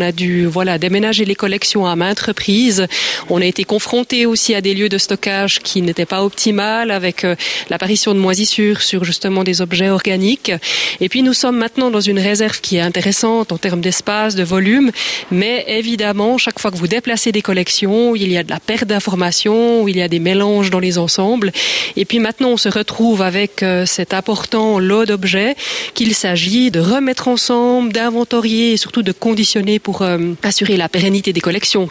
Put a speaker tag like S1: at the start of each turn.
S1: On a dû déménager les collections à maintes reprises. On a été confronté aussi à des lieux de stockage qui n'étaient pas optimales, avec l'apparition de moisissures sur justement des objets organiques. Et puis nous sommes maintenant dans une réserve qui est intéressante en termes d'espace, de volume, mais évidemment, chaque fois que vous déplacez des collections, il y a de la perte d'informations, il y a des mélanges dans les ensembles. Et puis maintenant, on se retrouve avec cet important lot d'objets qu'il s'agit de remettre ensemble, d'inventorier et surtout de conditionner pour assurer la pérennité des collections.